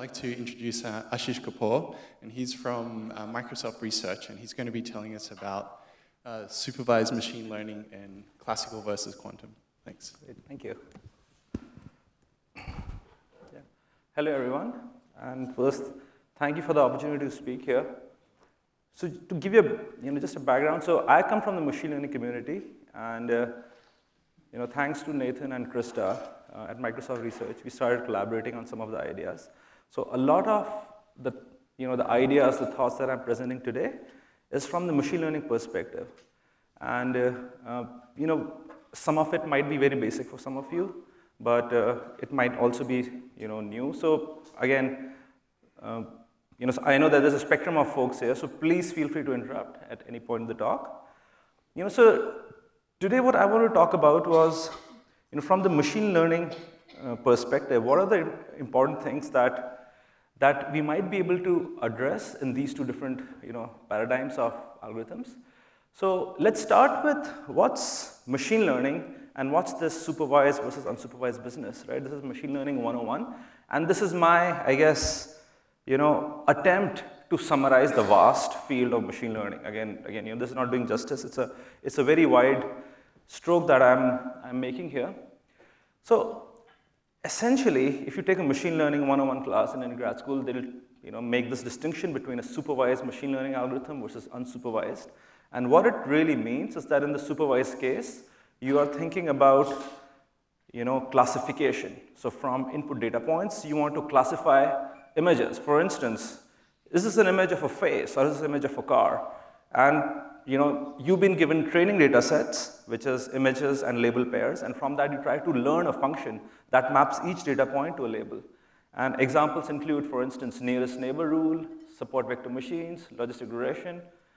like to introduce Ashish Kapoor, and he's from Microsoft Research, and he's going to be telling us about supervised machine learning and classical versus quantum. Thanks. Great, thank you. Yeah. Hello, everyone. And first, thank you for the opportunity to speak here. So to give you just a background, so I come from the machine learning community, and thanks to Nathan and Krista at Microsoft Research, we started collaborating on some of the ideas. So a lot of the ideas, the thoughts that I'm presenting today is from the machine learning perspective. And some of it might be very basic for some of you, but it might also be new. So again, so I know that there's a spectrum of folks here, so please feel free to interrupt at any point in the talk. So today what I want to talk about was, from the machine learning perspective, what are the important things that we might be able to address in these two different paradigms of algorithms. So let's start with what's machine learning and what's this supervised versus unsupervised business, right? This is machine learning 101, and this is my, I guess, attempt to summarize the vast field of machine learning. Again, this is not doing justice. It's a very wide stroke that I'm making here. So essentially, if you take a machine learning 101 class in any grad school, they'll make this distinction between a supervised machine learning algorithm versus unsupervised. And what it really means is that in the supervised case, you are thinking about classification. So from input data points, you want to classify images. For instance, is this an image of a face or is this an image of a car? And you've been given training data sets, which is images and label pairs, and from that you try to learn a function that maps each data point to a label. And examples include, for instance, nearest neighbor rule, support vector machines, logistic regression,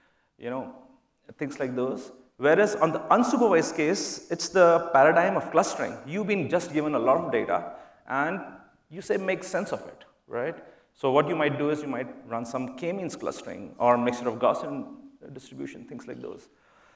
things like those. Whereas on the unsupervised case, it's the paradigm of clustering. You've been just given a lot of data, and you say make sense of it, right? So what you might do is you might run some k-means clustering or mixture of Gaussian distribution, things like those.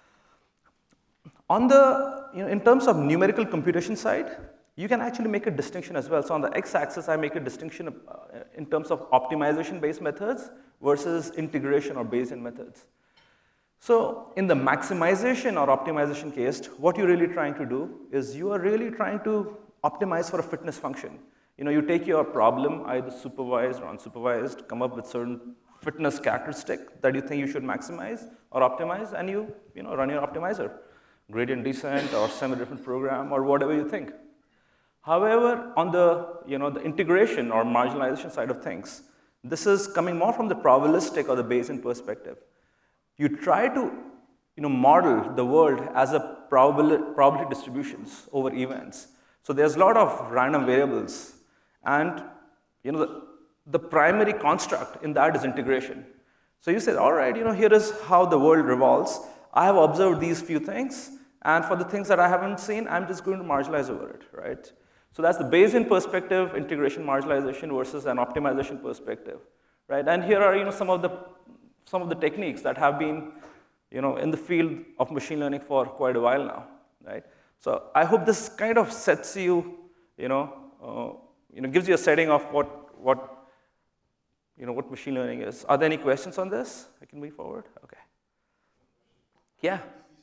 On the, in terms of numerical computation side, you can actually make a distinction as well. So on the x-axis, I make a distinction in terms of optimization-based methods versus integration or Bayesian methods. So in the maximization or optimization case, what you're really trying to do is you are really trying to optimize for a fitness function. You take your problem, either supervised or unsupervised, come up with certain fitness characteristic that you think you should maximize or optimize, and you run your optimizer, gradient descent or semi-different program or whatever you think. However, on the the integration or marginalization side of things, this is coming more from the probabilistic or the Bayesian perspective. You try to model the world as a probability distributions over events. So there's a lot of random variables, and the primary construct in that is integration. So you said, all right, here is how the world revolves. I have observed these few things, and for the things that I haven't seen, I'm just going to marginalize over it, right? So that's the Bayesian perspective, integration marginalization versus an optimization perspective, right? And here are some of the techniques that have been in the field of machine learning for quite a while now, right? So I hope this kind of sets you, gives you a setting of what machine learning is. Are there any questions on this? I can move forward. Okay. Yeah.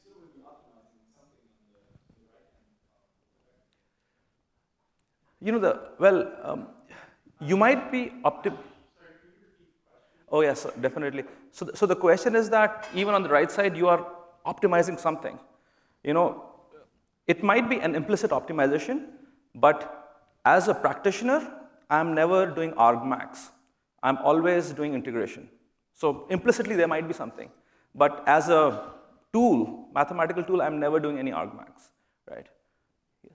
You might be Oh yes, definitely. So the question is that even on the right side, you are optimizing something. It might be an implicit optimization, but as a practitioner, I'm never doing argmax. I'm always doing integration. So implicitly, there might be something. But as a tool, mathematical tool, I'm never doing any argmax, right? Yeah.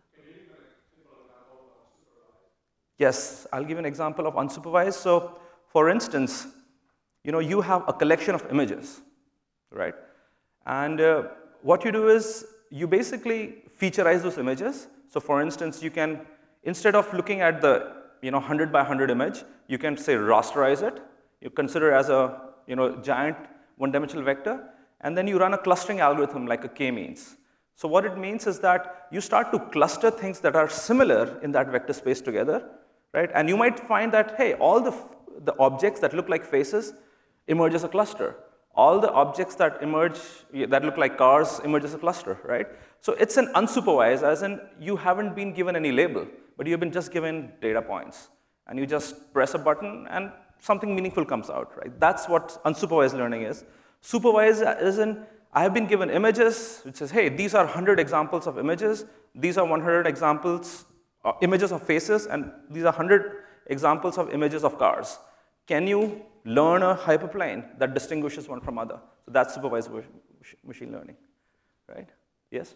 Yes, I'll give an example of unsupervised. So for instance, you have a collection of images, right? And what you do is you basically featureize those images. So for instance, you can, instead of looking at the 100 by 100 image, you can say rasterize it. You consider it as a giant one-dimensional vector, and then you run a clustering algorithm like a k-means. So what it means is that you start to cluster things that are similar in that vector space together, right? And you might find that, hey, all the objects that look like faces emerge as a cluster. All the objects that emerge, that look like cars, emerge as a cluster, right? So it's an unsupervised, as in you haven't been given any label, but you've been just given data points. And you just press a button and something meaningful comes out, right? That's what unsupervised learning is. Supervised is in, I have been given images, which says, hey, these are 100 examples of images. These are 100 examples, images of faces, and these are 100 examples of images of cars. Can you learn a hyperplane that distinguishes one from other? So that's supervised machine learning, right? Yes?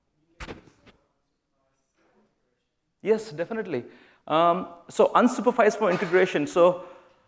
Yes, definitely. So unsupervised for integration. So,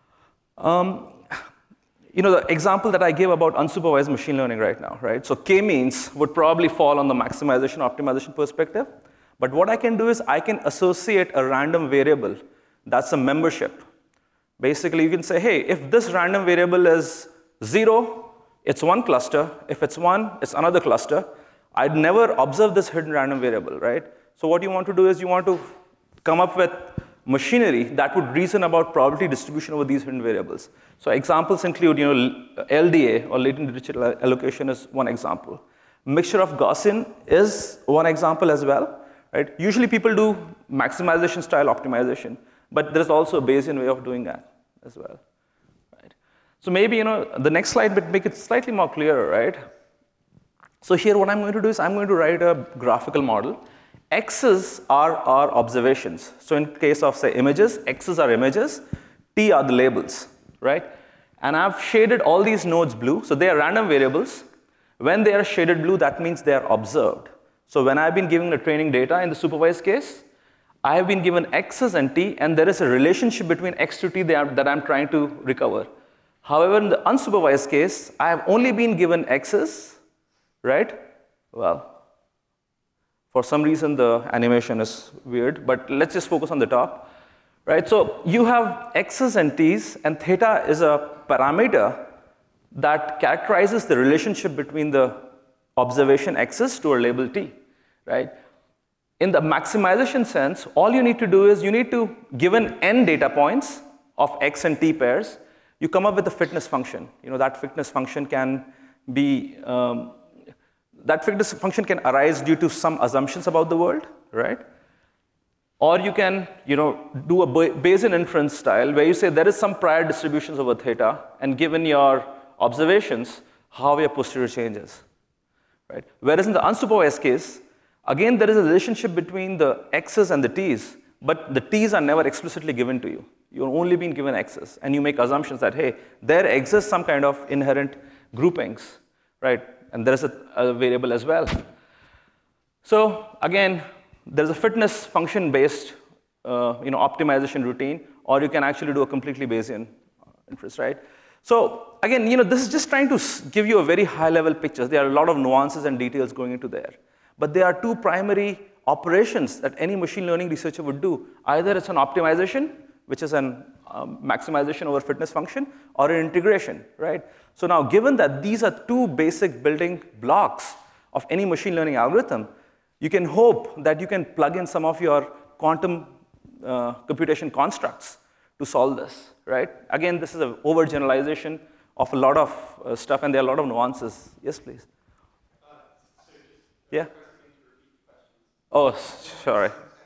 the example that I gave about unsupervised machine learning right now, right? So k-means would probably fall on the maximization optimization perspective. But what I can do is I can associate a random variable that's a membership. Basically, you can say, hey, if this random variable is 0, it's one cluster. If it's 1, it's another cluster. I'd never observe this hidden random variable, right? So what you want to do is you want to come up with machinery that would reason about probability distribution over these hidden variables. So examples include, LDA, or latent digital allocation, is one example. Mixture of Gaussian is one example as well, right? Usually people do maximization style optimization, but there's also a Bayesian way of doing that as well, right? So maybe, the next slide would make it slightly more clearer, right? So here what I'm going to do is I'm going to write a graphical model. X's are our observations. So in case of, say, images, X's are images, T are the labels, right? And I've shaded all these nodes blue, so they are random variables. When they are shaded blue, that means they are observed. So when I've been giving the training data in the supervised case, I have been given X's and T, and there is a relationship between X to T that I'm trying to recover. However, in the unsupervised case, I have only been given X's, right? Well, for some reason, the animation is weird, but let's just focus on the top, right? So you have X's and T's, and theta is a parameter that characterizes the relationship between the observation X's to a label T, right? In the maximization sense, all you need to do is you need to, given n data points of X and T pairs, you come up with a fitness function. That fitness function can be, that fitness function can arise due to some assumptions about the world, right? Or you can, do a Bayesian inference style where you say there is some prior distributions over theta, and given your observations, how your posterior changes, right? Whereas in the unsupervised case, again, there is a relationship between the X's and the T's, but the T's are never explicitly given to you. You're only being given X's, and you make assumptions that, hey, there exists some kind of inherent groupings, right? And there is a variable as well. So again, there's a fitness function-based optimization routine, or you can actually do a completely Bayesian inference, right? So again, this is just trying to give you a very high-level picture. There are a lot of nuances and details going into there. But there are two primary operations that any machine learning researcher would do. Either it's an optimization, which is an maximization over fitness function, or an integration, right? So now, given that these are two basic building blocks of any machine learning algorithm, you can hope that you can plug in some of your quantum computation constructs to solve this, right? Again, this is an overgeneralization of a lot of stuff, and there are a lot of nuances. Yes, please. Yeah. Oh, sorry.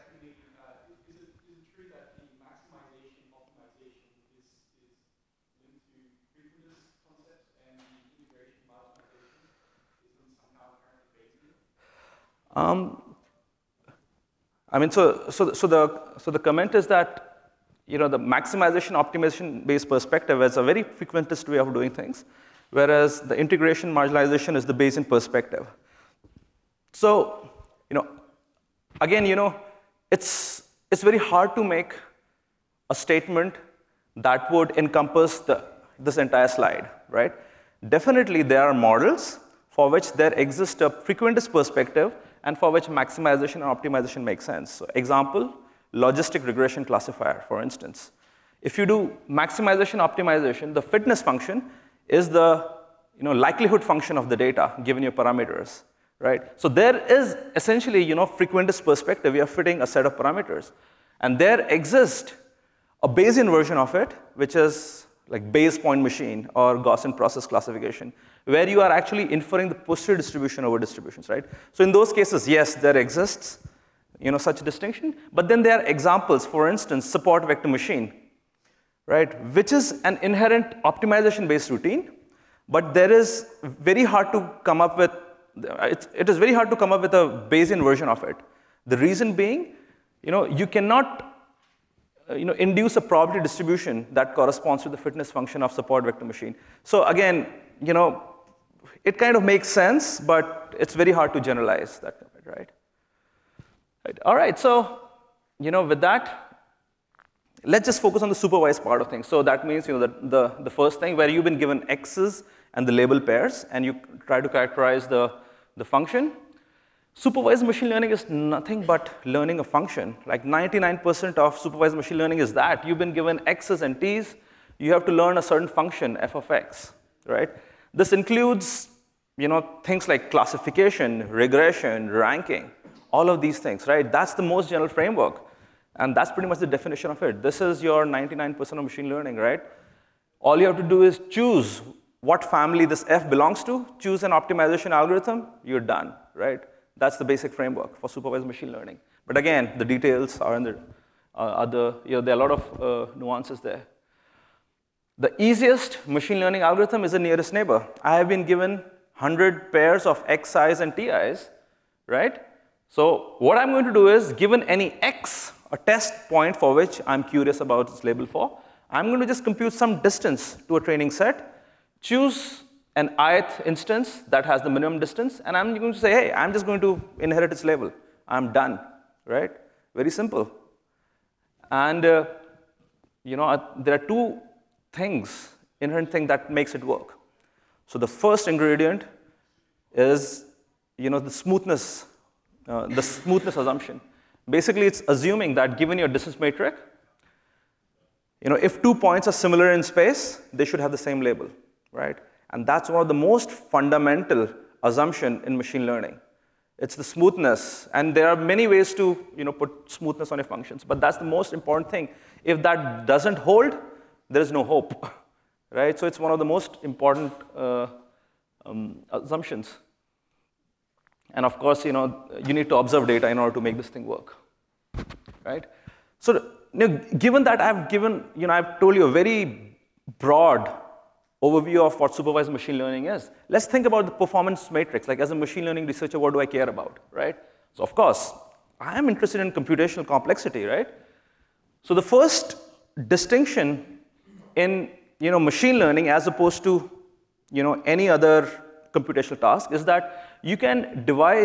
I mean, so the comment is that, the maximization optimization-based perspective is a very frequentist way of doing things, whereas the integration marginalization is the Bayesian perspective. So, again, it's very hard to make a statement that would encompass this entire slide, right? Definitely, there are models for which there exists a frequentist perspective and for which maximization and optimization make sense. So, example, logistic regression classifier, for instance. If you do maximization optimization, the fitness function is the likelihood function of the data given your parameters, right? So there is essentially frequentist perspective. We are fitting a set of parameters, and there exist a Bayesian version of it, which is like Bayes point machine or Gaussian process classification, where you are actually inferring the posterior distribution over distributions, right? So in those cases, yes, there exists such a distinction, but then there are examples, for instance, support vector machine, right, which is an inherent optimization-based routine, but there is very hard to come up with, it is very hard to come up with a Bayesian version of it. The reason being, you cannot induce a probability distribution that corresponds to the fitness function of support vector machine. So again, it kind of makes sense, but it's very hard to generalize that, right? All right, so with that, let's just focus on the supervised part of things. So that means the first thing where you've been given x's and the label pairs, and you try to characterize the function. Supervised machine learning is nothing but learning a function. Like 99% of supervised machine learning is that. You've been given x's and t's. You have to learn a certain function, f of x, right? This includes things like classification, regression, ranking, all of these things, right? That's the most general framework. And that's pretty much the definition of it. This is your 99% of machine learning, right? All you have to do is choose what family this f belongs to, choose an optimization algorithm, you're done, right? That's the basic framework for supervised machine learning. But again, the details are in the there are a lot of nuances there. The easiest machine learning algorithm is the nearest neighbor. I have been given 100 pairs of xi's and ti's, right? So what I'm going to do is, given any x, a test point for which I'm curious about this label for, I'm going to just compute some distance to a training set, choose an ith instance that has the minimum distance, and I'm going to say, hey, I'm just going to inherit its label. I'm done, right? Very simple. And there are two things, inherent thing that makes it work. So the first ingredient is the smoothness assumption. Basically, it's assuming that given your distance matrix, if 2 points are similar in space, they should have the same label, right? And that's one of the most fundamental assumption in machine learning. It's the smoothness, and there are many ways to put smoothness on your functions, but that's the most important thing. If that doesn't hold, there is no hope, right? So it's one of the most important assumptions. And of course, you need to observe data in order to make this thing work, right? So, given that I've told you a very broad overview of what supervised machine learning is, let's think about the performance matrix. Like as a machine learning researcher, what do I care about, right? So of course, I am interested in computational complexity, right? So the first distinction in machine learning as opposed to any other computational task is that you can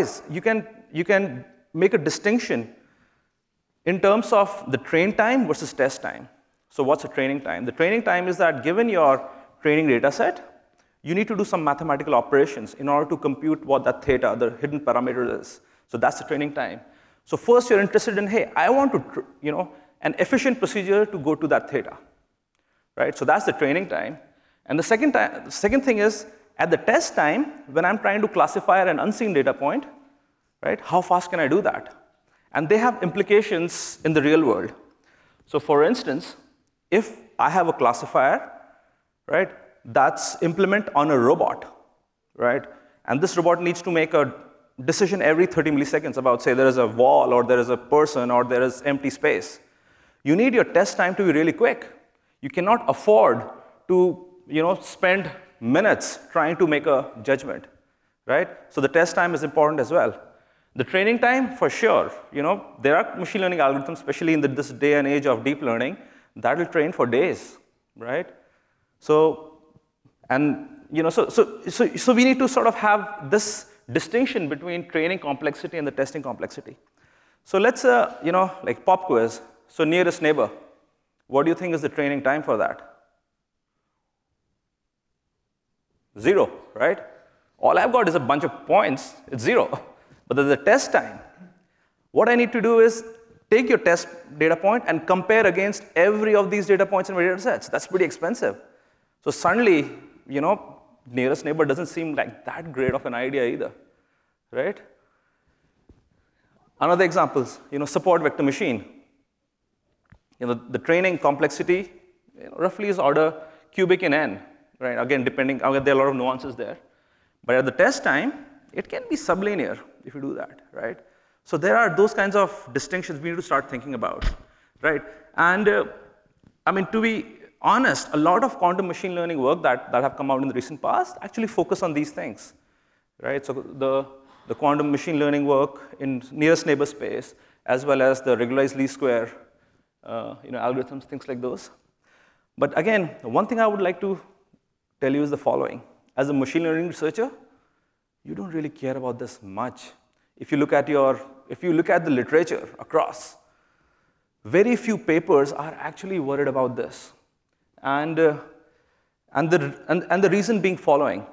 make a distinction in terms of the train time versus test time. So what's a training time? The training time is that given your training data set, you need to do some mathematical operations in order to compute what that theta, the hidden parameter is. So that's the training time. So first you're interested in, hey, I want to, an efficient procedure to go to that theta, right? So that's the training time. And the second thing is, at the test time, when I'm trying to classify an unseen data point, right, how fast can I do that? And they have implications in the real world. So for instance, if I have a classifier, right, that's implement on a robot, right, and this robot needs to make a decision every 30 milliseconds about, say, there is a wall, or there is a person, or there is empty space. You need your test time to be really quick. You cannot afford to, spend minutes trying to make a judgment, right? So the test time is important as well. The training time, for sure, there are machine learning algorithms, especially in this day and age of deep learning, that will train for days, right? So, and so we need to sort of have this distinction between training complexity and the testing complexity. So let's, like pop quiz. So nearest neighbor, what do you think is the training time for that? 0, right? All I've got is a bunch of points, it's 0. But there's a test time. What I need to do is take your test data point and compare against every of these data points in my data sets. That's pretty expensive. So suddenly, nearest neighbor doesn't seem like that great of an idea either, right? Another example, support vector machine. the training complexity roughly is order cubic in n, right? Again, depending, again, there are a lot of nuances there. But at the test time, it can be sublinear if you do that, right? So there are those kinds of distinctions we need to start thinking about, right? And I mean, to be honest, a lot of quantum machine learning work that have come out in the recent past actually focus on these things, right? So the quantum machine learning work in nearest neighbor space, as well as the regularized least square algorithms, things like those. But again, one thing I would like to tell you is the following. As a machine learning researcher, you don't really care about this much. If you look at the literature across, very few papers are actually worried about this. And the reason being following.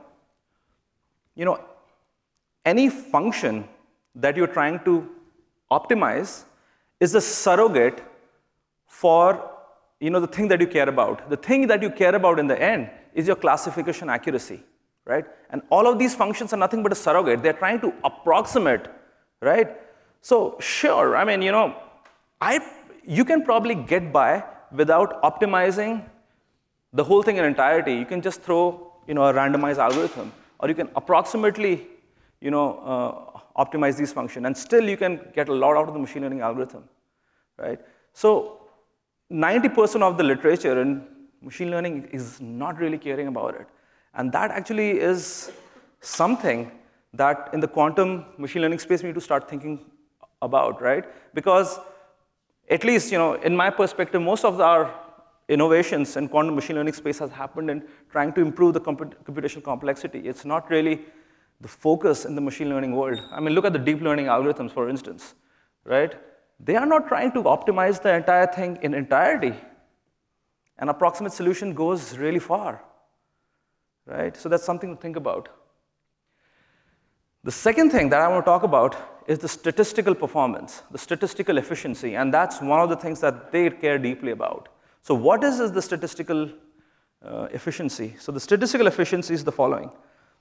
Any function that you're trying to optimize is a surrogate for the thing that you care about. The thing that you care about in the end is your classification accuracy, right? And all of these functions are nothing but a surrogate. They're trying to approximate, right? So sure, I mean, you can probably get by without optimizing the whole thing in entirety. You can just throw a randomized algorithm, or you can approximately optimize these functions, and still you can get a lot out of the machine learning algorithm, right? So 90% of the literature in machine learning is not really caring about it. And that actually is something that in the quantum machine learning space we need to start thinking about, right? Because at least, in my perspective, most of our innovations in quantum machine learning space has happened in trying to improve the computational complexity. It's not really the focus in the machine learning world. I mean, look at the deep learning algorithms, for instance, right? They are not trying to optimize the entire thing in entirety. An approximate solution goes really far, right? So that's something to think about. The second thing that I want to talk about is the statistical performance, the statistical efficiency, and that's one of the things that they care deeply about. So what is the statistical efficiency? So the statistical efficiency is the following.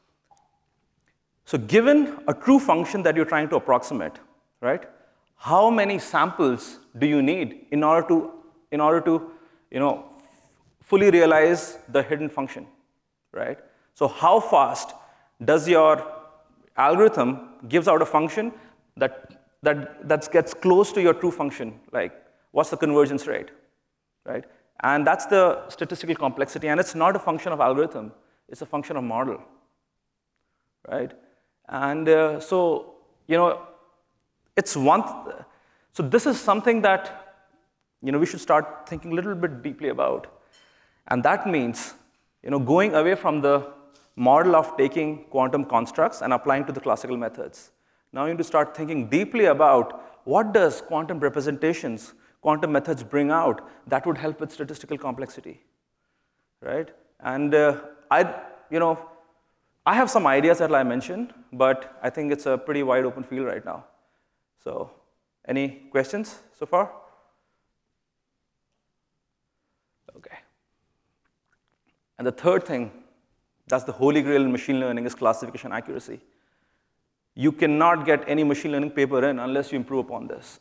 So given a true function that you're trying to approximate, right? How many samples do you need in order to fully realize the hidden function, right? So how fast does your algorithm gives out a function that gets close to your true function? Like, what's the convergence rate, right? And that's the statistical complexity, and it's not a function of algorithm, it's a function of model, right? And so this is something that we should start thinking a little bit deeply about. And that means going away from the model of taking quantum constructs and applying to the classical methods. Now you need to start thinking deeply about what does quantum representations, quantum methods bring out that would help with statistical complexity, right? And I have some ideas that I mentioned, but I think it's a pretty wide open field right now. So, any questions so far? Okay. And the third thing, that's the holy grail in machine learning, is classification accuracy. You cannot get any machine learning paper in unless you improve upon this,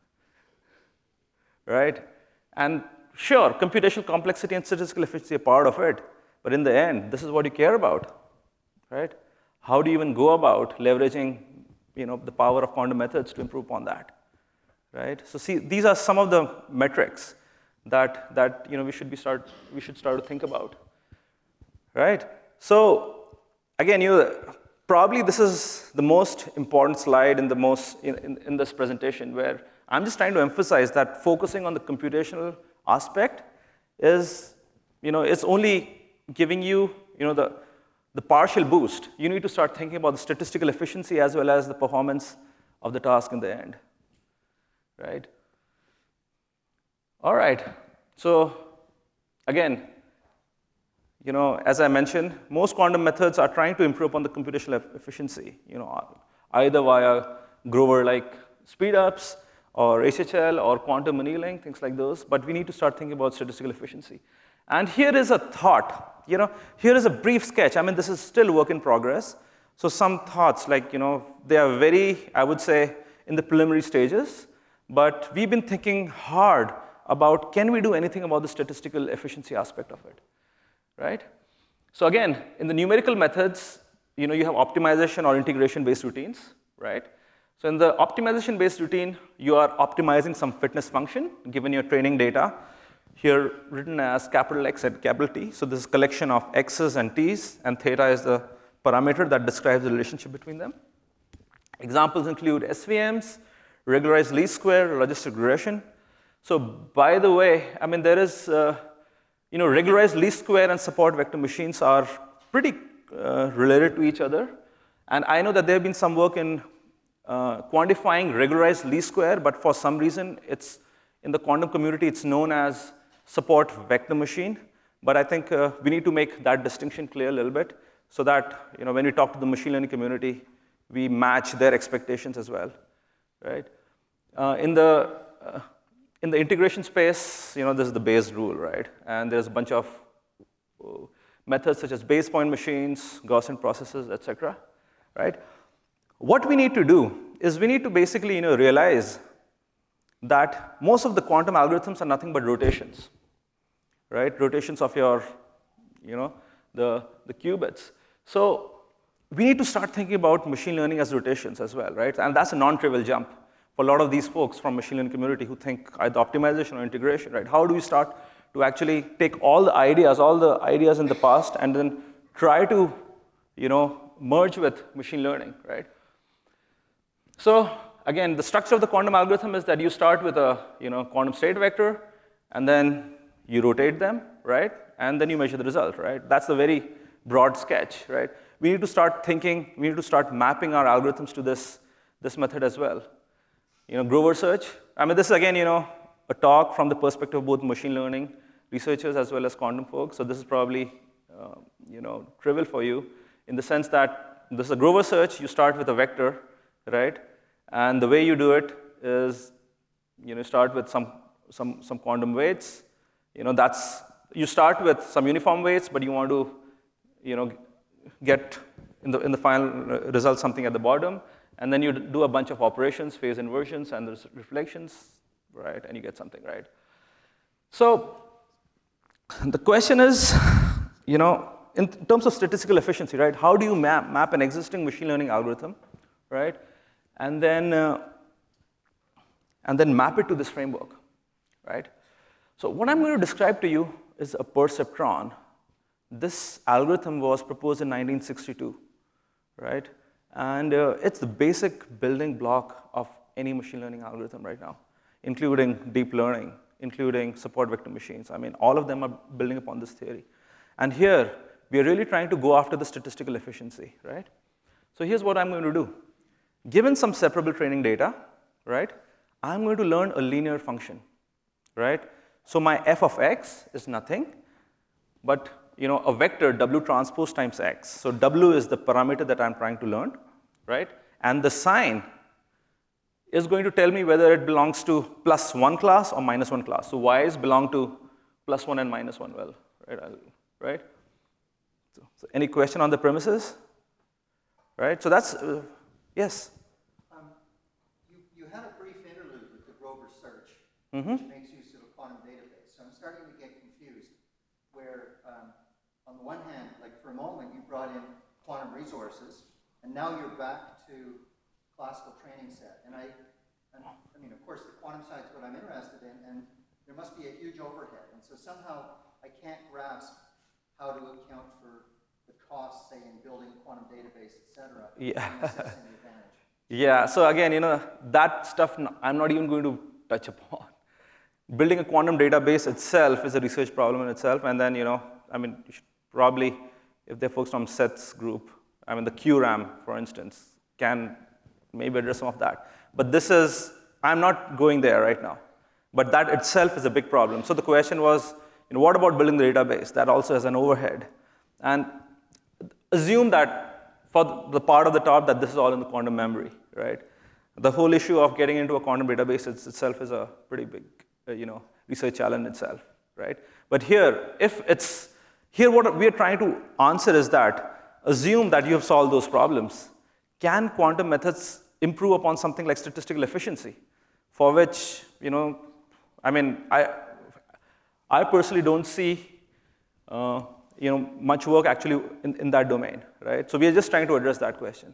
right? And sure, computational complexity and statistical efficiency are part of it, but in the end, this is what you care about. Right? How do you even go about leveraging, the power of quantum methods to improve upon that, right? So see, these are some of the metrics that we should start to think about, right? So again, probably this is the most important slide in this presentation, where I'm just trying to emphasize that focusing on the computational aspect is, it's only giving you, the partial boost. You need to start thinking about the statistical efficiency as well as the performance of the task in the end, right? All right, so again, as I mentioned, most quantum methods are trying to improve upon the computational efficiency, either via Grover-like speedups, or HHL, or quantum annealing, things like those, but we need to start thinking about statistical efficiency. And here is a thought. Here is a brief sketch. I mean, this is still work in progress. So some thoughts, like, they are very, I would say, in the preliminary stages. But we've been thinking hard about can we do anything about the statistical efficiency aspect of it, right? So again, in the numerical methods, you have optimization or integration-based routines, right? So in the optimization-based routine, you are optimizing some fitness function given your training data, here written as capital X and capital T. So this is a collection of X's and T's, and theta is the parameter that describes the relationship between them. Examples include SVMs, regularized least square, logistic regression. So by the way, there is, regularized least square and support vector machines are pretty related to each other. And I know that there have been some work in quantifying regularized least square, but for some reason, it's in the quantum community, it's known as support vector machine. But I think we need to make that distinction clear a little bit so that when we talk to the machine learning community, we match their expectations as well, right? In the integration space, this is the Bayes rule, right? And there's a bunch of methods such as Bayes point machines, Gaussian processes, et cetera, right? What we need to do is we need to basically realize that most of the quantum algorithms are nothing but rotations, right? Rotations of your, the qubits. So we need to start thinking about machine learning as rotations as well, right? And that's a non-trivial jump for a lot of these folks from machine learning community who think either optimization or integration, right? How do we start to actually take all the ideas in the past and then try to, merge with machine learning, right? So again, the structure of the quantum algorithm is that you start with a quantum state vector, and then you rotate them, right? And then you measure the result, right? That's a very broad sketch, right? We need to start thinking, we need to start mapping our algorithms to this method as well. Grover search. This is again, a talk from the perspective of both machine learning researchers as well as quantum folks. So this is probably, trivial for you in the sense that this is a Grover search. You start with a vector, right? And the way you do it is, start with some quantum weights. You start with some uniform weights, but you want to, get in the final result something at the bottom, and then you do a bunch of operations, phase inversions, and there's reflections, right? And you get something, right? So the question is, in terms of statistical efficiency, right? How do you map an existing machine learning algorithm, right? And then map it to this framework, right? So what I'm going to describe to you is a perceptron. This algorithm was proposed in 1962, right? And it's the basic building block of any machine learning algorithm right now, including deep learning, including support vector machines. All of them are building upon this theory. And here, we are really trying to go after the statistical efficiency, right? So here's what I'm going to do. Given some separable training data, right, I'm going to learn a linear function, right? So my f of x is nothing, but a vector w transpose times x. So w is the parameter that I'm trying to learn, right? And the sign is going to tell me whether it belongs to +1 class or -1 class. So y's belong to +1 and -1, well, right? So any question on the premises? Right, so that's, yes? You had a brief interlude with the Grover search, which makes use of a quantum database. So I'm starting to get confused, where on the one hand, like for a moment, you brought in quantum resources, and now you're back to classical training set. And of course, the quantum side is what I'm interested in, and there must be a huge overhead. And so somehow I can't grasp how to account for the costs, say, in building a quantum database, et cetera, and assessing the advantage. Yeah, so again, that stuff I'm not even going to touch upon. Building a quantum database itself is a research problem in itself, and then, you should probably, if they're focused on Seth's group, the QRAM, for instance, can maybe address some of that. But I'm not going there right now. But that itself is a big problem. So the question was, what about building the database? That also has an overhead. And assume that for the part of the top that this is all in the quantum memory, right? The whole issue of getting into a quantum database itself is a pretty big, research challenge itself, right? But here what we are trying to answer is that, assume that you have solved those problems. Can quantum methods improve upon something like statistical efficiency? For which, I mean, I personally don't see much work actually in that domain, right? So we are just trying to address that question,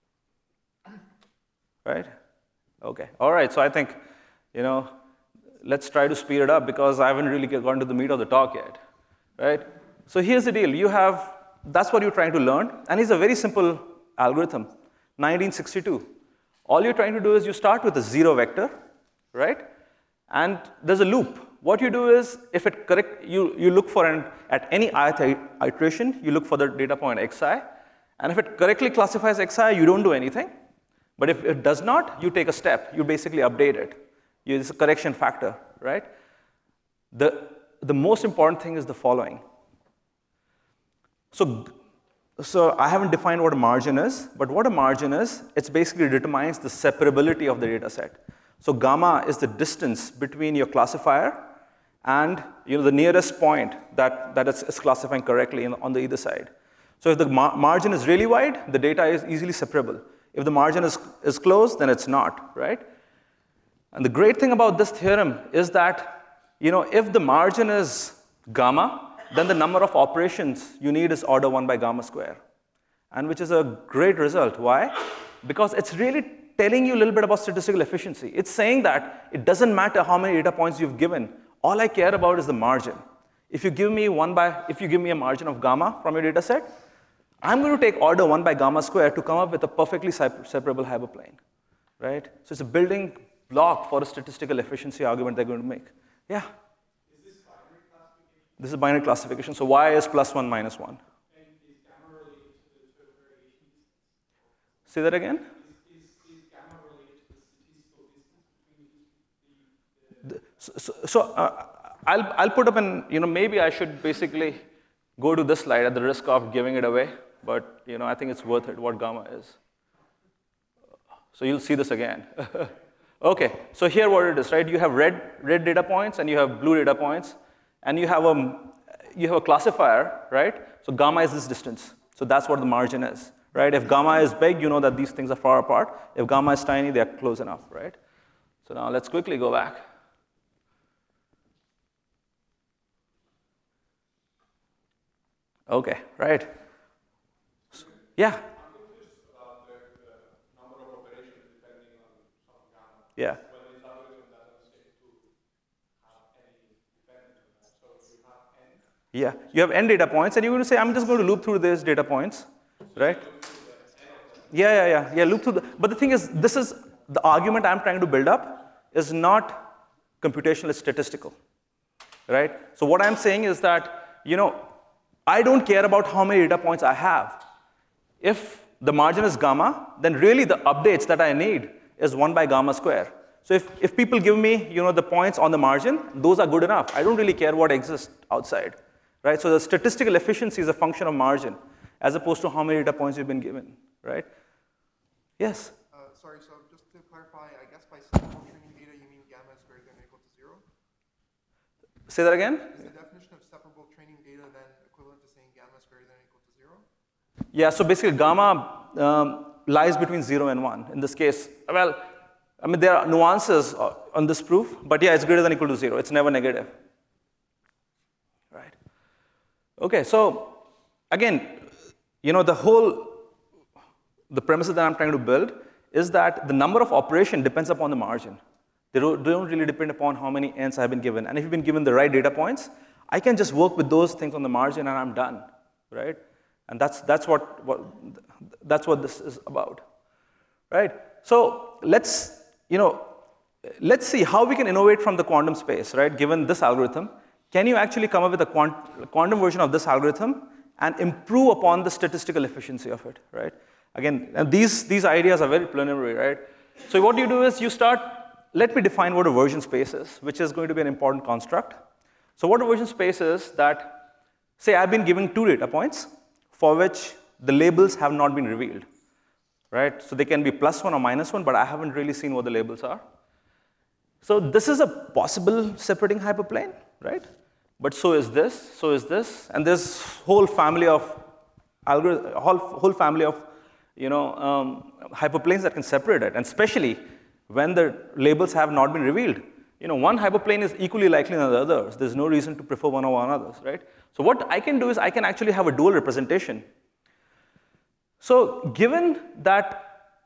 right? Okay, all right, so I think, let's try to speed it up because I haven't really gotten to the meat of the talk yet, right? So here's the deal, that's what you're trying to learn, and it's a very simple algorithm, 1962. All you're trying to do is you start with a 0 vector, right? And there's a loop. What you do is, if it correct, you look for at any ith iteration, you look for the data point xi, and if it correctly classifies xi, you don't do anything. But if it does not, you take a step. You basically update it. It's a correction factor, right? The most important thing is the following. So I haven't defined what a margin is, but what a margin is, it basically determines the separability of the data set. So gamma is the distance between your classifier and the nearest point that is classifying correctly on the either side. So if the margin is really wide, the data is easily separable. If the margin is close, then it's not, right? And the great thing about this theorem is that if the margin is gamma, then the number of operations you need is order 1 by gamma square, and which is a great result. Why? Because it's really telling you a little bit about statistical efficiency. It's saying that it doesn't matter how many data points you've given. All I care about is the margin. If you give me a margin of gamma from your data set, I'm going to take order 1 by gamma square to come up with a perfectly separable hyperplane, right? So it's a building block for a statistical efficiency argument they're going to make. Yeah? This is binary classification, so y is +1, -1. And is gamma related to the total variation distance? Say that again? Is gamma related to the statistical distance between I'll put up maybe I should basically go to this slide at the risk of giving it away, but I think it's worth it, what gamma is. So you'll see this again. Okay, so here what it is, right? You have red data points and you have blue data points. And you have a classifier, right? So gamma is this distance. So that's what the margin is, right? If gamma is big, you know that these things are far apart. If gamma is tiny, they're close enough, right? So now let's quickly go back. Okay, right? Yeah? I'm confused about the number of operations depending on some gamma. Yeah. Yeah, you have n data points, and you're going to say, I'm just going to loop through these data points, right? Yeah, loop through but the thing is, this is the argument I'm trying to build up is not computational, it's statistical, right? So what I'm saying is that, I don't care about how many data points I have. If the margin is gamma, then really the updates that I need is 1 by gamma square. So if people give me, the points on the margin, those are good enough. I don't really care what exists outside. Right? So the statistical efficiency is a function of margin, as opposed to how many data points you've been given, right? Yes? Sorry, so just to clarify, I guess by separable training data, you mean gamma is greater than or equal to 0? Say that again? Is the definition of separable training data then equivalent to saying gamma is greater than or equal to 0? Yeah, so basically gamma lies between 0 and 1. In this case, well, I mean, there are nuances on this proof, but yeah, it's greater than or equal to 0. It's never negative. Okay, so again, the premises that I'm trying to build is that the number of operation depends upon the margin. They don't really depend upon how many n's I've been given. And if you've been given the right data points, I can just work with those things on the margin and I'm done, right? And that's what this is about, right? So let's see how we can innovate from the quantum space, right? Given this algorithm. Can you actually come up with a quantum version of this algorithm and improve upon the statistical efficiency of it, right? Again, and these ideas are very preliminary, right? So what you do is you start, let me define what a version space is, which is going to be an important construct. So what a version space is that, say I've been given 2 data points for which the labels have not been revealed, right? So they can be +1 or -1, but I haven't really seen what the labels are. So this is a possible separating hyperplane, right? But so is this, and this whole family of hyperplanes that can separate it, and especially when the labels have not been revealed. one hyperplane is equally likely than the others. There's no reason to prefer one over others, right? So what I can do is I can actually have a dual representation. So given that,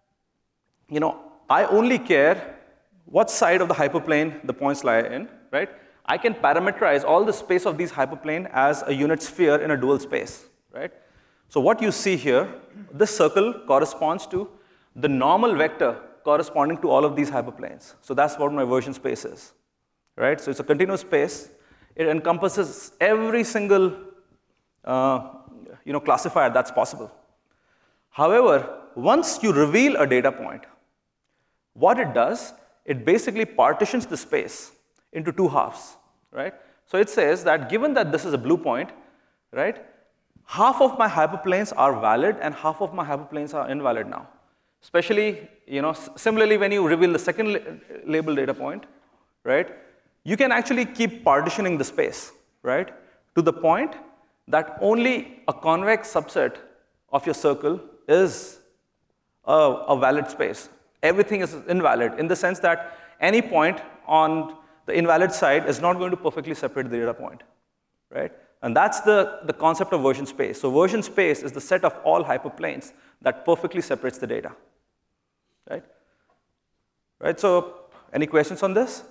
I only care what side of the hyperplane the points lie in, right? I can parameterize all the space of these hyperplane as a unit sphere in a dual space, right? So what you see here, this circle corresponds to the normal vector corresponding to all of these hyperplanes. So that's what my version space is, right? So it's a continuous space. It encompasses every single classifier that's possible. However, once you reveal a data point, what it does, it basically partitions the space into two halves, right? So it says that given that this is a blue point, right, half of my hyperplanes are valid and half of my hyperplanes are invalid now. Especially, similarly, when you reveal the second label data point, right, you can actually keep partitioning the space, right, to the point that only a convex subset of your circle is a valid space. Everything is invalid in the sense that any point on the invalid side is not going to perfectly separate the data point, right? And that's the concept of version space. So version space is the set of all hyperplanes that perfectly separates the data, right? Right, so any questions on this?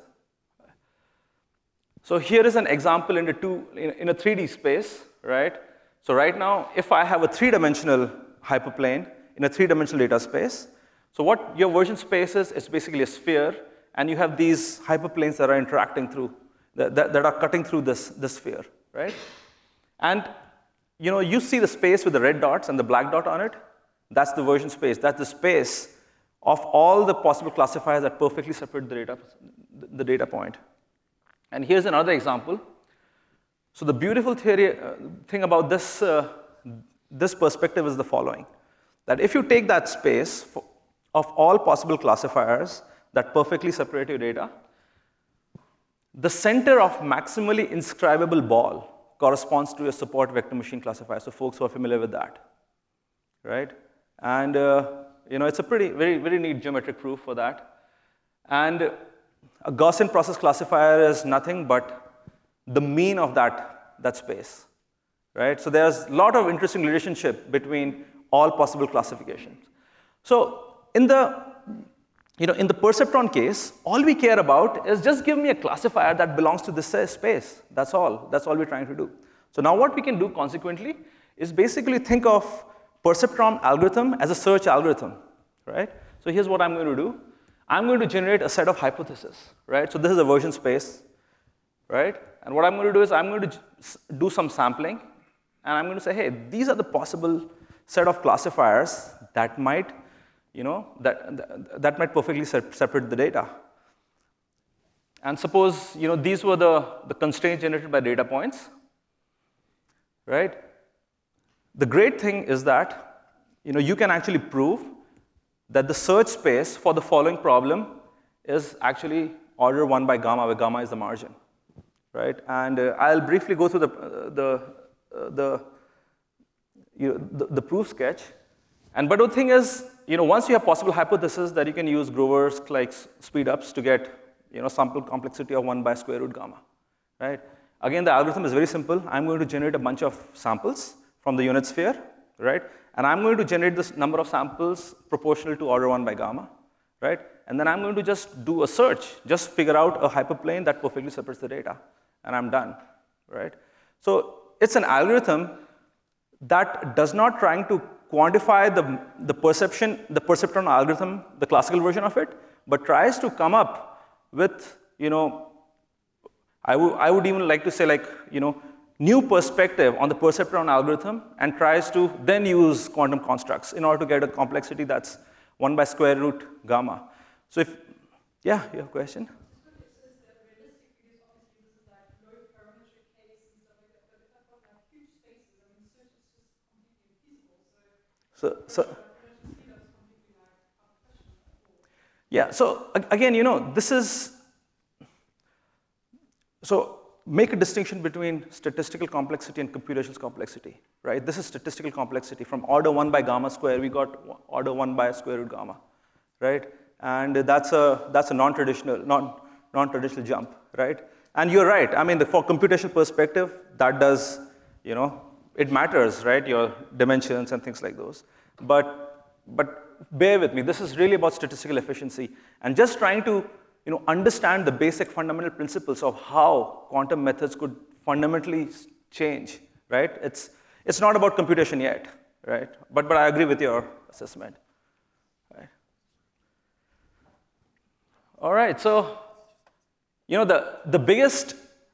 So here is an example in a 3D space, right? So right now, if I have a three-dimensional hyperplane in a three-dimensional data space, so what your version space is, it's basically a sphere, and you have these hyperplanes that are interacting through, that are cutting through this sphere, right? And you see the space with the red dots and the black dot on it. That's the version space. That's the space of all the possible classifiers that perfectly separate the data point. And here's another example. So the beautiful thing about this perspective is the following: that if you take that space of all possible classifiers that perfectly separate your data, the center of maximally inscribable ball corresponds to a support vector machine classifier. So folks who are familiar with that, right? And it's a very neat geometric proof for that. And a Gaussian process classifier is nothing but the mean of that space, right? So there's a lot of interesting relationship between all possible classifications. So in the perceptron case, all we care about is just give me a classifier that belongs to this space. That's all. That's all we're trying to do. So now what we can do consequently is basically think of perceptron algorithm as a search algorithm, right? So here's what I'm going to do. I'm going to generate a set of hypotheses, right? So this is a version space, right? And what I'm going to do is I'm going to do some sampling, and I'm going to say, hey, these are the possible set of classifiers that might that might perfectly separate the data. And suppose, these were the constraints generated by data points, right? The great thing is that, you can actually prove that the search space for the following problem is actually order 1 by gamma, where gamma is the margin, right? And I'll briefly go through the proof sketch. But the thing is, once you have possible hypotheses that you can use Grover's like speedups to get, sample complexity of 1 by square root gamma, right? Again, the algorithm is very simple. I'm going to generate a bunch of samples from the unit sphere, right? And I'm going to generate this number of samples proportional to order 1 by gamma, right? And then I'm going to just do a search, just figure out a hyperplane that perfectly separates the data, and I'm done, right? So it's an algorithm that does not trying to quantify the perceptron algorithm, the classical version of it, but tries to come up with, I would even like to say like, new perspective on the perceptron algorithm, and tries to then use quantum constructs in order to get a complexity that's 1 by square root gamma. So you have a question? So again, this is, so make a distinction between statistical complexity and computational complexity, right? This is statistical complexity. From order 1 by gamma square, we got order 1 by square root gamma, right? And that's a non-traditional, non-traditional jump, right? And you're right. I mean, for computational perspective, that does, it matters, right? Your dimensions and things like those. But bear with me. This is really about statistical efficiency and just trying to, understand the basic fundamental principles of how quantum methods could fundamentally change, right? It's not about computation yet, right? But I agree with your assessment. Right. All right. So, the biggest,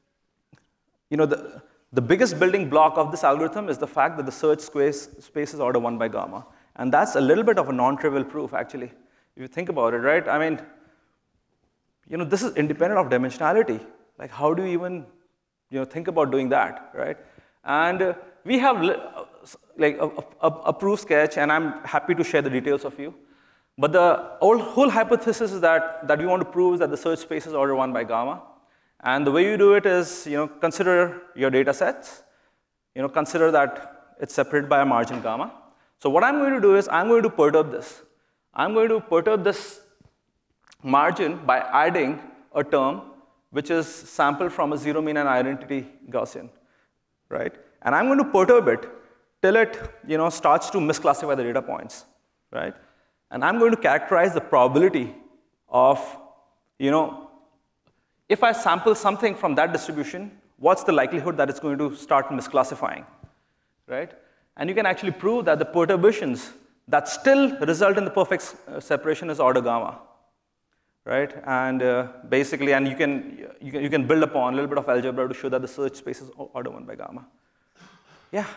the biggest building block of this algorithm is the fact that the search space is order 1 by gamma. And that's a little bit of a non-trivial proof, actually, if you think about it, right? I mean, this is independent of dimensionality. Like, how do you even, think about doing that, right? And we have like a proof sketch, and I'm happy to share the details of you. But the whole hypothesis is that we want to prove is that the search space is order 1 by gamma. And the way you do it is, consider your data sets. Consider that it's separated by a margin gamma. So what I'm going to do is I'm going to perturb this. I'm going to perturb this margin by adding a term which is sampled from a zero mean and identity Gaussian, right? And I'm going to perturb it till it, starts to misclassify the data points, right? And I'm going to characterize the probability of, if I sample something from that distribution, what's the likelihood that it's going to start misclassifying, right? And you can actually prove that the perturbations that still result in the perfect separation is order gamma, right? And basically, and you can build upon a little bit of algebra to show that the search space is order 1 by gamma. Yeah.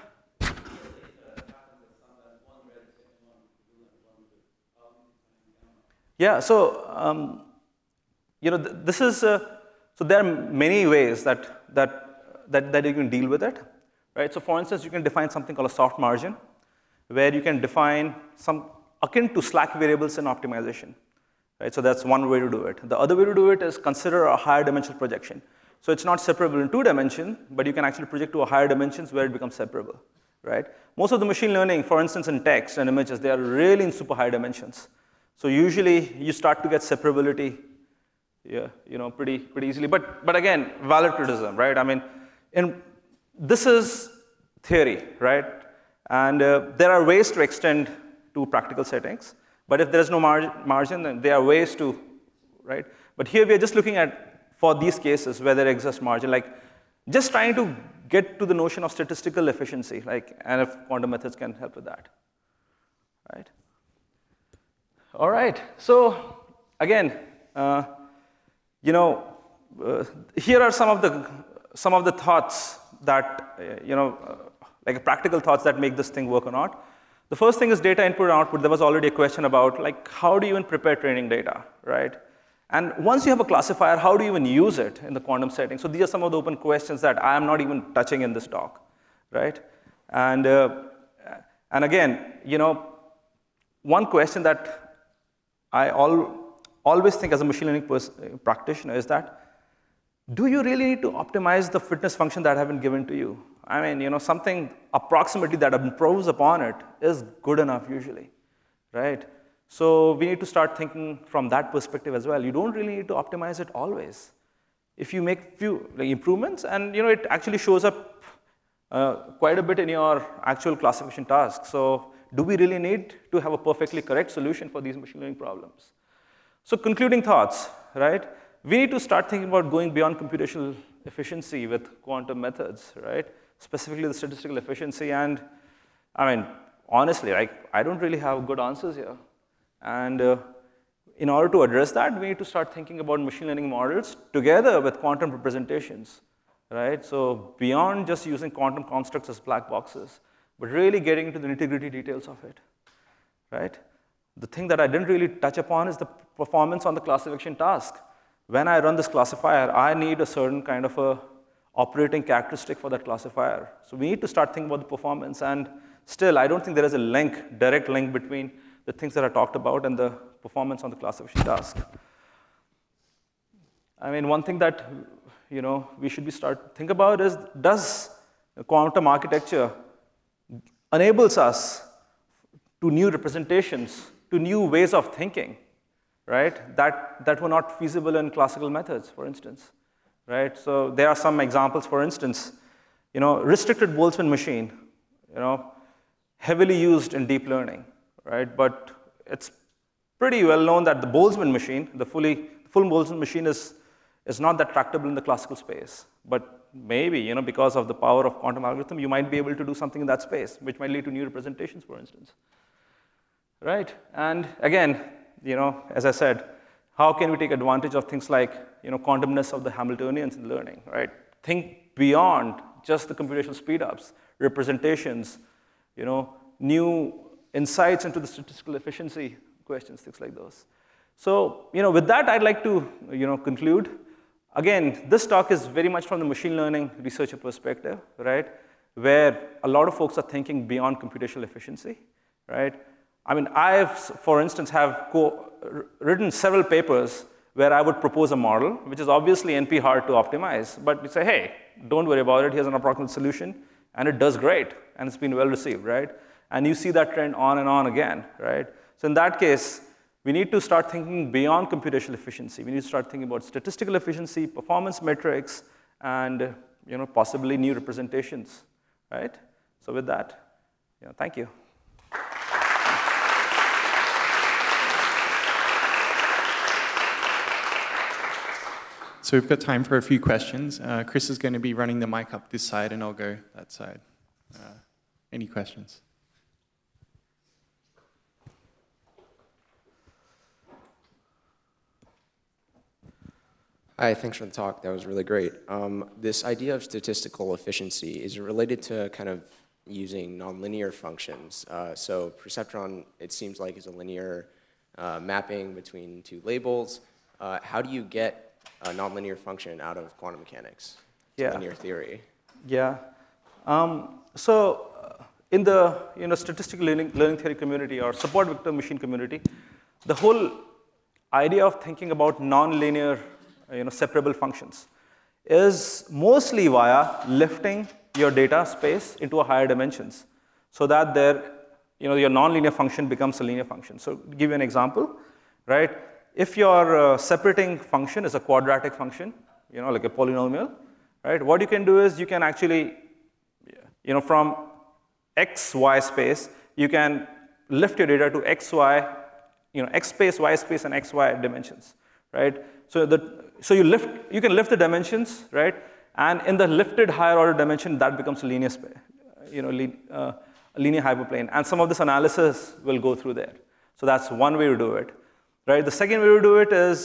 Yeah. So this is so there are many ways that you can deal with it. Right? So for instance, you can define something called a soft margin, where you can define some akin to slack variables in optimization. Right? So that's one way to do it. The other way to do it is consider a higher dimensional projection. So it's not separable in 2 dimensions, but you can actually project to a higher dimensions where it becomes separable. Right? Most of the machine learning, for instance, in text and images, they are really in super high dimensions. So usually you start to get separability, pretty easily. But again, valid criticism, right? I mean, this is theory, right? And there are ways to extend to practical settings. But if there is no margin, then there are ways to, right? But here we are just looking at, for these cases where there exists margin, like just trying to get to the notion of statistical efficiency, and if quantum methods can help with that, right? All right. So again, here are some of the thoughts that, like practical thoughts that make this thing work or not. The first thing is data input and output. There was already a question about, how do you even prepare training data, right? And once you have a classifier, how do you even use it in the quantum setting? So these are some of the open questions that I am not even touching in this talk, right? And again, one question that I always think as a machine learning practitioner is that, do you really need to optimize the fitness function that have been given to you? I mean, something approximately that improves upon it is good enough usually, right? So we need to start thinking from that perspective as well. You don't really need to optimize it always. If you make few improvements, and it actually shows up quite a bit in your actual classification task. So do we really need to have a perfectly correct solution for these machine learning problems? So concluding thoughts, right? We need to start thinking about going beyond computational efficiency with quantum methods, right? Specifically the statistical efficiency. And I mean, honestly, I don't really have good answers here. And in order to address that, we need to start thinking about machine learning models together with quantum representations, right? So beyond just using quantum constructs as black boxes, but really getting into the nitty-gritty details of it, right? The thing that I didn't really touch upon is the performance on the classification task. When I run this classifier, I need a certain kind of a operating characteristic for that classifier. So we need to start thinking about the performance. And still, I don't think there is a direct link between the things that I talked about and the performance on the classification task. I mean, one thing that we should think about is, does quantum architecture enables us to new representations, to new ways of thinking, right, that were not feasible in classical methods, for instance, right? So there are some examples, for instance, restricted Boltzmann machine, heavily used in deep learning, right? But it's pretty well known that the Boltzmann machine, the full Boltzmann machine is not that tractable in the classical space. But maybe, because of the power of quantum algorithm, you might be able to do something in that space, which might lead to new representations, for instance, right? And again, as I said, how can we take advantage of things like, quantumness of the Hamiltonians in learning, right? Think beyond just the computational speedups, representations, new insights into the statistical efficiency questions, things like those. So, with that, I'd like to, conclude. Again, this talk is very much from the machine learning researcher perspective, right? Where a lot of folks are thinking beyond computational efficiency, right? I mean, for instance, have written several papers where I would propose a model, which is obviously NP hard to optimize, but we say, hey, don't worry about it, here's an approximate solution, and it does great, and it's been well received, right? And you see that trend on and on again, right? So in that case, we need to start thinking beyond computational efficiency. We need to start thinking about statistical efficiency, performance metrics, and possibly new representations, right? So with that, thank you. So we've got time for a few questions. Chris is going to be running the mic up this side, and I'll go that side. Any questions? Hi, thanks for the talk. That was really great. This idea of statistical efficiency, is it related to kind of using nonlinear functions? So perceptron, it seems like, is a linear mapping between two labels. How do you get a nonlinear function out of quantum mechanics to linear theory? Yeah. In the statistical learning theory community or support vector machine community, the whole idea of thinking about nonlinear separable functions is mostly via lifting your data space into a higher dimensions so that your nonlinear function becomes a linear function. So to give you an example, right? If your separating function is a quadratic function, like a polynomial, right? What you can do is you can actually, from x, y space, you can lift your data to x, y, x space, y space, and x, y dimensions, right? So you can lift the dimensions, right? And in the lifted higher order dimension, that becomes a linear space, a linear hyperplane. And some of this analysis will go through there. So that's one way to do it, right? The second way to do it is,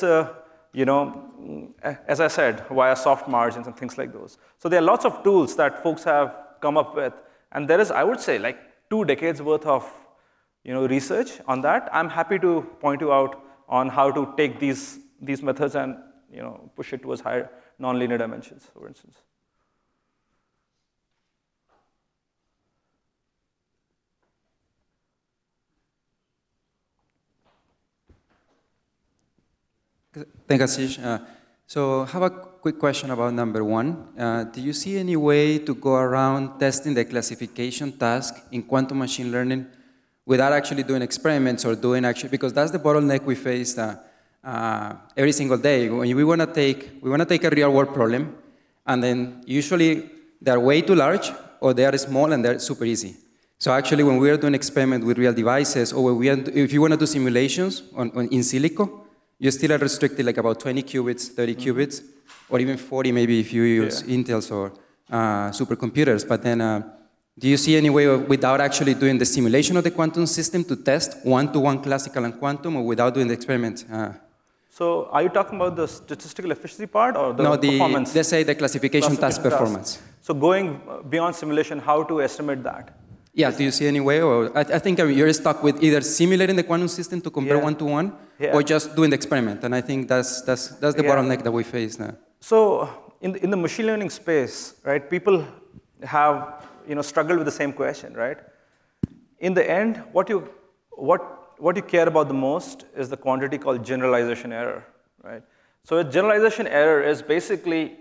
as I said, via soft margins and things like those. So there are lots of tools that folks have come up with. And there is, I would say, like 2 decades worth of research on that. I'm happy to point you out on how to take these methods and push it towards higher nonlinear dimensions, for instance. Thank you, Ashish. So I have a quick question about number 1. Do you see any way to go around testing the classification task in quantum machine learning without actually doing experiments or doing because that's the bottleneck we face every single day. When we want to take a real world problem, and then usually they're way too large or they are small and they're super easy. So actually, when we are doing experiments with real devices, or if you want to do simulations in silico, you still are restricted like about 20 qubits, 30 qubits, or even 40 maybe if you use Intel's or supercomputers. But then, do you see any way without actually doing the simulation of the quantum system to test one-to-one classical and quantum, or without doing the experiment? So are you talking about the statistical efficiency part or the performance? Let's say the classification task performance. So going beyond simulation, how to estimate that? Yeah, do you see any way? Or I think you're stuck with either simulating the quantum system to compare one-to-one, or just doing the experiment. And I think that's the bottleneck that we face now. So in the machine learning space, right, people have struggled with the same question, right? In the end, what you care about the most is the quantity called generalization error, right? So a generalization error is basically,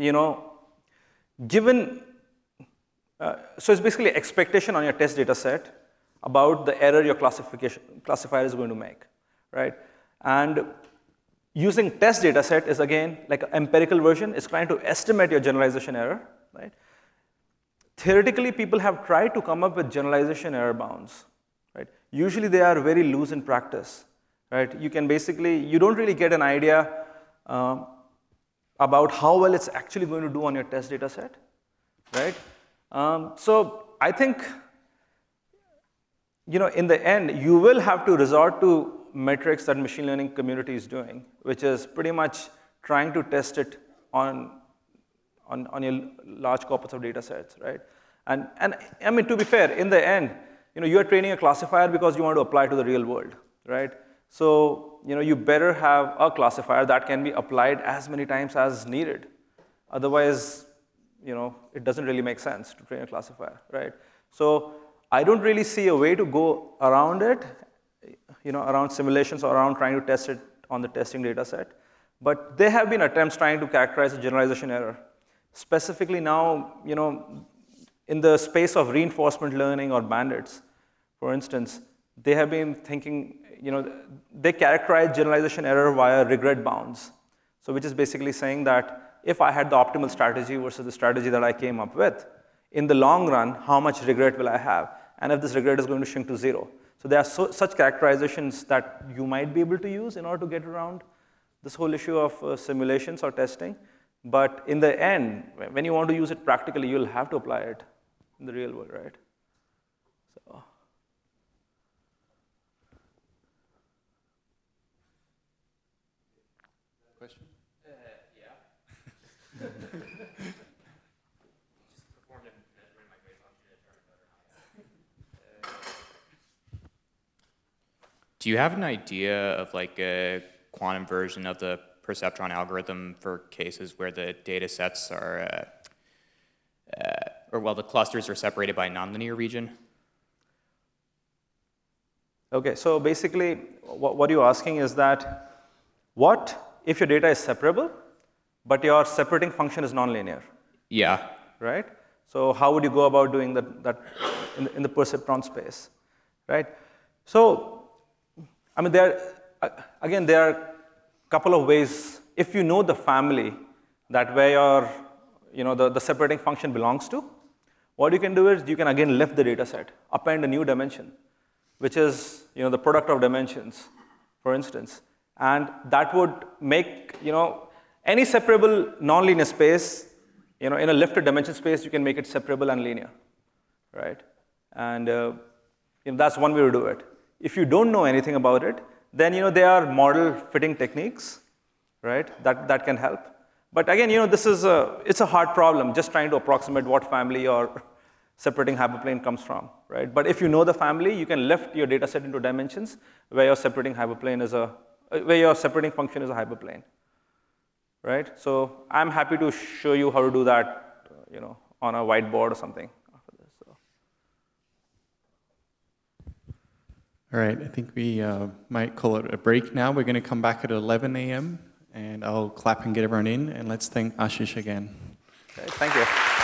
given. So it's basically expectation on your test data set about the error your classifier is going to make, right? And using test data set is again like an empirical version. It's trying to estimate your generalization error, right? Theoretically, people have tried to come up with generalization error bounds, right? Usually they are very loose in practice, right? You can basically, you don't really get an idea about how well it's actually going to do on your test data set, right? So I think, in the end, you will have to resort to metrics that machine learning community is doing, which is pretty much trying to test it on your large corpus of data sets, right? And I mean, to be fair, in the end, you are training a classifier because you want to apply to the real world, right? So, you better have a classifier that can be applied as many times as needed. Otherwise, it doesn't really make sense to train a classifier, right? So I don't really see a way to go around it, around simulations or around trying to test it on the testing data set. But there have been attempts trying to characterize a generalization error. Specifically now, in the space of reinforcement learning or bandits, for instance, they have been thinking, they characterize generalization error via regret bounds. So which is basically saying that if I had the optimal strategy versus the strategy that I came up with, in the long run, how much regret will I have? And if this regret is going to shrink to 0. So there are such characterizations that you might be able to use in order to get around this whole issue of simulations or testing. But in the end, when you want to use it practically, you'll have to apply it in the real world, right? So. Question? Yeah. Do you have an idea of like a quantum version of the perceptron algorithm for cases where the data sets are, the clusters are separated by a nonlinear region? Okay, so basically, what you're asking is that, what if your data is separable, but your separating function is nonlinear? Yeah. Right? So how would you go about doing that in the perceptron space, right? So, I mean, there are a couple of ways. If you know the family that where your, the separating function belongs to, what you can do is you can again lift the data set, append a new dimension, which is, the product of dimensions, for instance. And that would make, any separable nonlinear space, in a lifted dimension space, you can make it separable and linear, right? And that's one way to do it. If you don't know anything about it, then there are model fitting techniques, right? That can help. But again, it's a hard problem, just trying to approximate what family your separating hyperplane comes from, right? But if you know the family, you can lift your data set into dimensions where your separating hyperplane is where your separating function is a hyperplane, right? So I'm happy to show you how to do that, on a whiteboard or something after this. So. All right, I think we might call it a break now. We're going to come back at 11 a.m. and I'll clap and get everyone in. And let's thank Ashish again. Okay, thank you.